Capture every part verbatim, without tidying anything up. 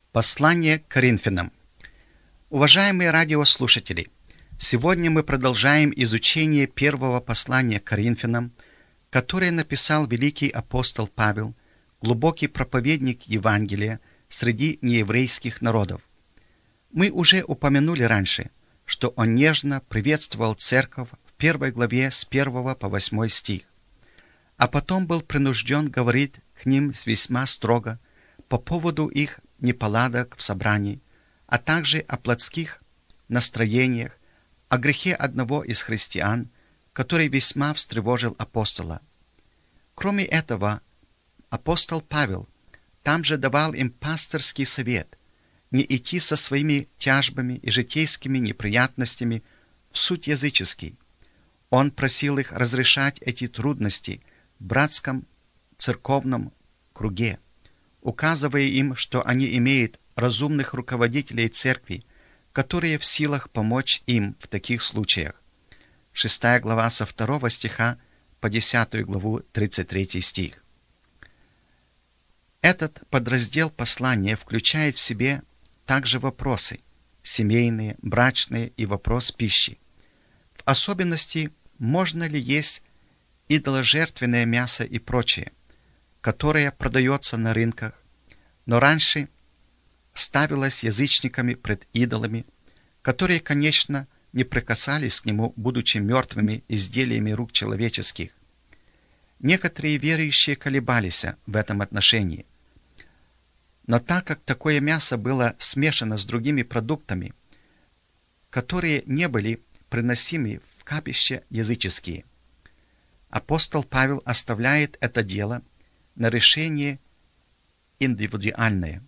Послание к Коринфянам. Уважаемые радиослушатели, сегодня мы продолжаем изучение первого послания к Коринфянам, которое написал великий апостол Павел, глубокий проповедник Евангелия среди нееврейских народов. Мы уже упомянули раньше, что он нежно приветствовал церковь в первой главе с первого по восьмой стих, а потом был принужден говорить к ним весьма строго по поводу их неполадок в собрании, а также о плотских настроениях, о грехе одного из христиан, который весьма встревожил апостола. Кроме этого, апостол Павел там же давал им пасторский совет не идти со своими тяжбами и житейскими неприятностями в суть языческий. Он просил их разрешать эти трудности в братском церковном круге, указывая им, что они имеют разумных руководителей церкви, которые в силах помочь им в таких случаях. Шестая глава со второго стиха по десятую главу тридцать третий стих. Этот подраздел послания включает в себе также вопросы семейные, брачные и вопрос пищи. В особенности, можно ли есть идоложертвенное мясо и прочее, которое продается на рынках, но раньше ставилось язычниками пред идолами, которые, конечно, не прикасались к нему, будучи мертвыми изделиями рук человеческих. Некоторые верующие колебались в этом отношении, но так как такое мясо было смешано с другими продуктами, которые не были приносимы в капище языческие, апостол Павел оставляет это дело на решение индивидуальное.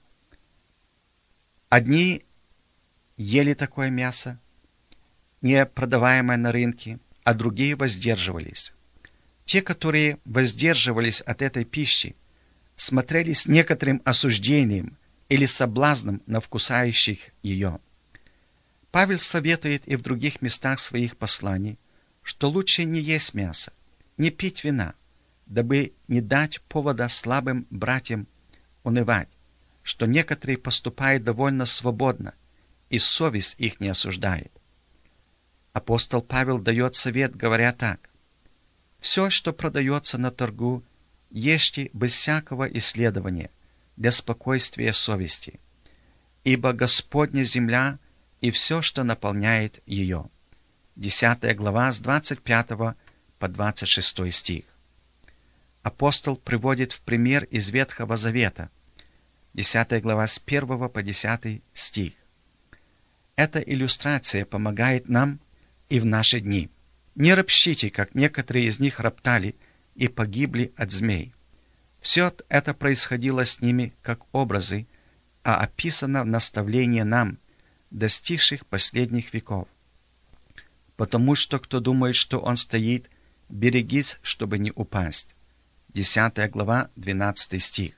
Одни ели такое мясо, не продаваемое на рынке, а другие воздерживались. Те, которые воздерживались от этой пищи, смотрели с некоторым осуждением или соблазном на вкушающих ее. Павел советует и в других местах своих посланий, что лучше не есть мясо, не пить вина, дабы не дать повода слабым братьям унывать, что некоторые поступают довольно свободно, и совесть их не осуждает. Апостол Павел дает совет, говоря так: «Все, что продается на торгу, ешьте без всякого исследования, для спокойствия совести, ибо Господня земля и все, что наполняет ее». Десятая глава с двадцать пятого по двадцать шестой стих. Апостол приводит в пример из Ветхого Завета, десятая глава с первого по десятый стих. Эта иллюстрация помогает нам и в наши дни. Не ропщите, как некоторые из них роптали и погибли от змей. Все это происходило с ними как образы, а описано в наставлении нам, достигших последних веков. Потому что кто думает, что он стоит, берегись, чтобы не упасть. Десятая глава, двенадцатый стих.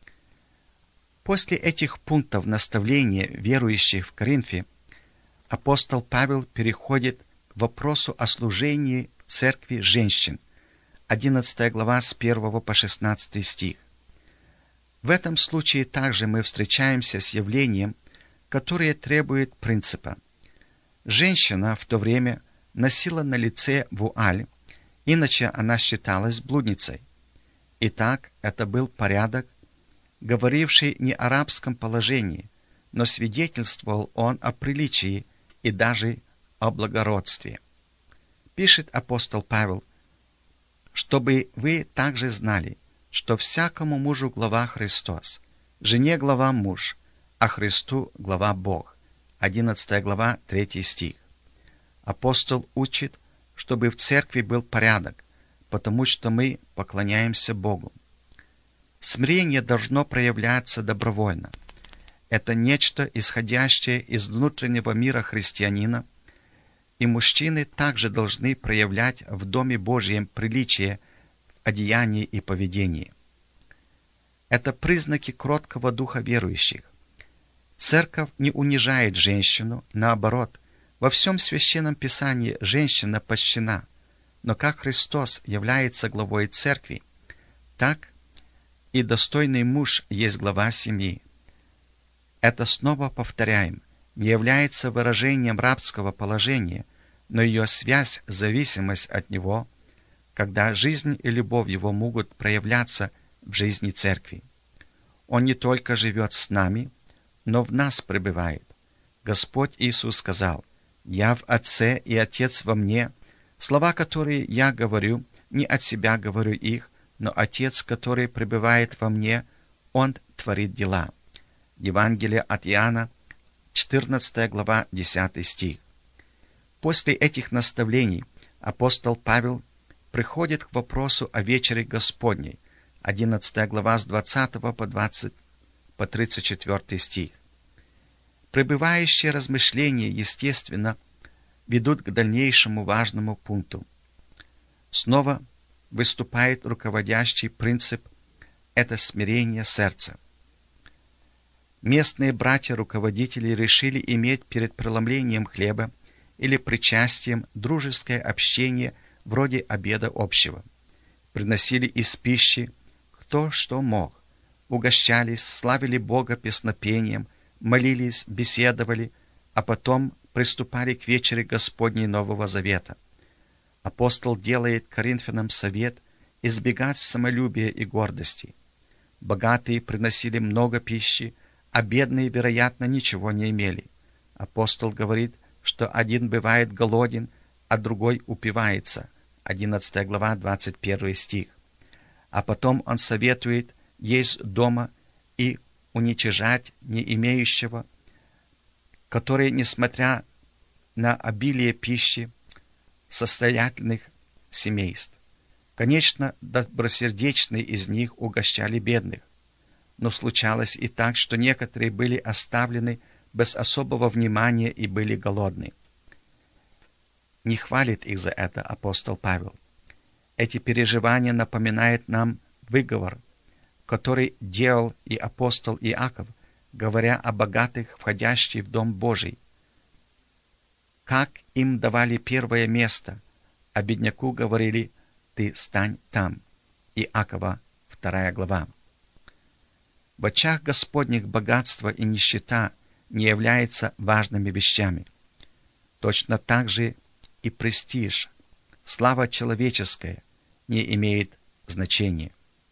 После этих пунктов наставления верующих в Коринфе апостол Павел переходит к вопросу о служении церкви женщин. одиннадцатая глава с первого по шестнадцатый стих. В этом случае также мы встречаемся с явлением, которое требует принципа. Женщина в то время носила на лице вуаль, иначе она считалась блудницей. Итак, это был порядок, говоривший не о рабском положении, но свидетельствовал он о приличии и даже о благородстве. Пишет апостол Павел: «Чтобы вы также знали, что всякому мужу глава Христос, жене глава муж, а Христу глава Бог». одиннадцатая глава, третий стих. Апостол учит, чтобы в церкви был порядок, потому что мы поклоняемся Богу. Смирение должно проявляться добровольно. Это нечто, исходящее из внутреннего мира христианина, и мужчины также должны проявлять в Доме Божьем приличие в одеянии и поведении. Это признаки кроткого духа верующих. Церковь не унижает женщину, наоборот, во всем Священном Писании женщина почтена, но как Христос является главой церкви, так и достойный муж есть глава семьи. Это, снова повторяем, не является выражением рабского положения, но ее связь, зависимость от него, когда жизнь и любовь его могут проявляться в жизни Церкви. Он не только живет с нами, но в нас пребывает. Господь Иисус сказал: «Я в Отце, и Отец во мне». Слова, которые я говорю, не от себя говорю их, но Отец, который пребывает во мне, Он творит дела. Евангелие от Иоанна, четырнадцатая глава, десятый стих. После этих наставлений апостол Павел приходит к вопросу о вечере Господней, одиннадцатая глава с двадцатого по двадцать, по тридцать четвёртый стих. Пребывающие размышления, естественно, ведут к дальнейшему важному пункту. Снова выступает руководящий принцип – это смирение сердца. Местные братья-руководители решили иметь перед преломлением хлеба или причастием дружеское общение вроде обеда общего. Приносили из пищи кто что мог, угощались, славили Бога песнопением, молились, беседовали, а потом приступали к вечере Господней Нового Завета. Апостол делает Коринфянам совет избегать самолюбия и гордости. Богатые приносили много пищи, а бедные, вероятно, ничего не имели. Апостол говорит, что один бывает голоден, а другой упивается. одиннадцатая глава, двадцать первый стих. А потом он советует есть дома и уничижать не имеющего, который, несмотря на обилие пищи, состоятельных семейств. Конечно, добросердечные из них угощали бедных, но случалось и так, что некоторые были оставлены без особого внимания и были голодны. Не хвалит их за это апостол Павел. Эти переживания напоминают нам выговор, который делал и апостол Иаков, говоря о богатых, входящих в Дом Божий. Как им давали первое место, а бедняку говорили: «Ты стань там». Иакова, вторая глава. В очах Господних богатство и нищета не являются важными вещами. Точно так же и престиж, слава человеческая не имеет значения.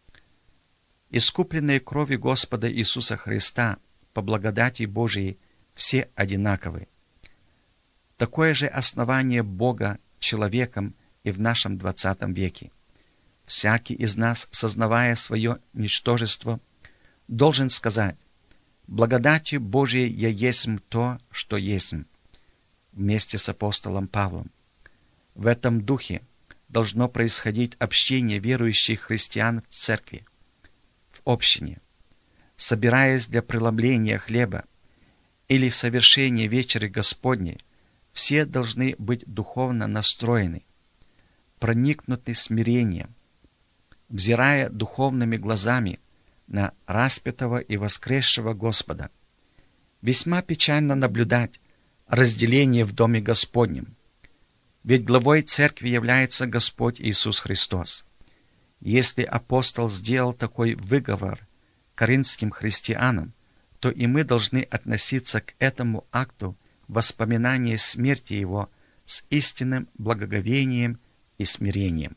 Искупленные кровью Господа Иисуса Христа по благодати Божией все одинаковы. Такое же основание Бога человеком и в нашем двадцатом веке. Всякий из нас, сознавая свое ничтожество, должен сказать: «Благодатью Божией я есмь то, что есмь», вместе с апостолом Павлом. В этом духе должно происходить общение верующих христиан в церкви, в общине. Собираясь для преломления хлеба или совершения вечери Господней, все должны быть духовно настроены, проникнуты смирением, взирая духовными глазами на распятого и воскресшего Господа. Весьма печально наблюдать разделение в Доме Господнем, ведь главой церкви является Господь Иисус Христос. Если апостол сделал такой выговор коринфским христианам, то и мы должны относиться к этому акту воспоминания смерти Его с истинным благоговением и смирением.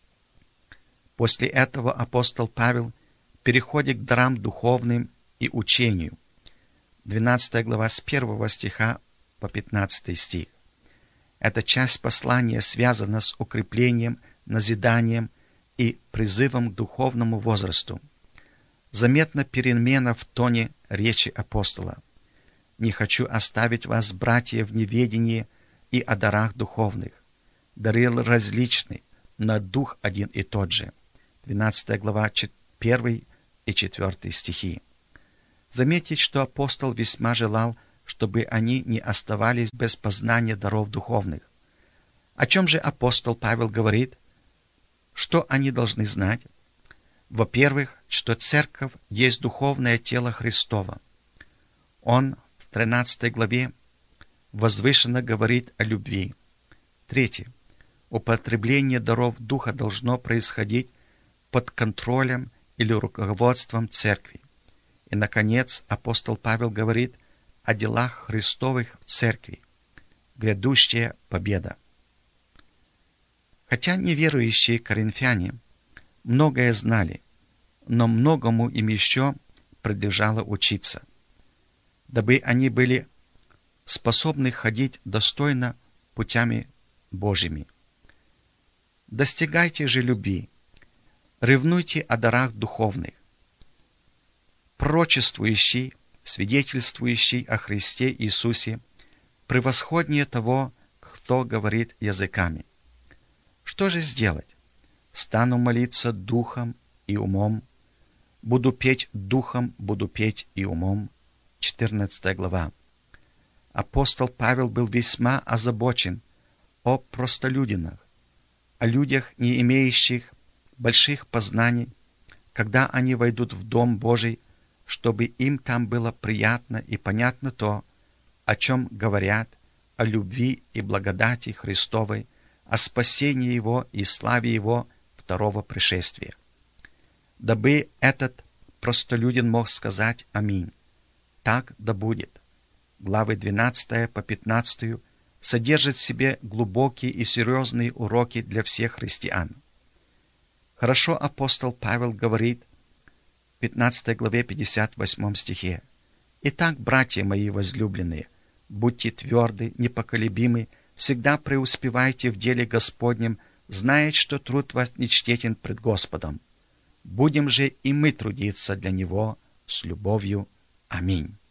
После этого апостол Павел переходит к дарам духовным и учению. двенадцатая глава с первого стиха по пятнадцатый стих. Эта часть послания связана с укреплением, назиданием и призывом к духовному возрасту. Заметна перемена в тоне речи апостола. «Не хочу оставить вас, братья, в неведении и о дарах духовных. Дары различны, но дух один и тот же». двенадцатая глава, первый и четвертый стихи. Заметить, что апостол весьма желал, чтобы они не оставались без познания даров духовных. О чем же апостол Павел говорит? Что они должны знать? Во-первых, что церковь есть духовное тело Христово. Он в тринадцатой главе возвышенно говорит о любви. Третье. Употребление даров Духа должно происходить под контролем или руководством церкви. И, наконец, апостол Павел говорит о делах Христовых в церкви. Грядущая победа. Хотя неверующие коринфяне многое знали, но многому им еще предлежало учиться, дабы они были способны ходить достойно путями Божьими. Достигайте же любви, ревнуйте о дарах духовных, пророчествующий, свидетельствующий о Христе Иисусе, превосходнее того, кто говорит языками. Что же сделать? Стану молиться духом и умом, буду петь духом, буду петь и умом. четырнадцатая глава. Апостол Павел был весьма озабочен о простолюдинах, о людях, не имеющих больших познаний, когда они войдут в Дом Божий, чтобы им там было приятно и понятно то, о чем говорят, о любви и благодати Христовой, о спасении Его и славе Его второго пришествия. Дабы этот простолюдин мог сказать «Аминь». Так да будет. Главы двенадцатая по пятнадцатую содержат в себе глубокие и серьезные уроки для всех христиан. Хорошо апостол Павел говорит в пятнадцатой главе пятьдесят восьмом стихе: «Итак, братья мои возлюбленные, будьте тверды, непоколебимы, всегда преуспевайте в деле Господнем, зная, что труд вас не чтетен пред Господом. Будем же и мы трудиться для Него с любовью. Аминь».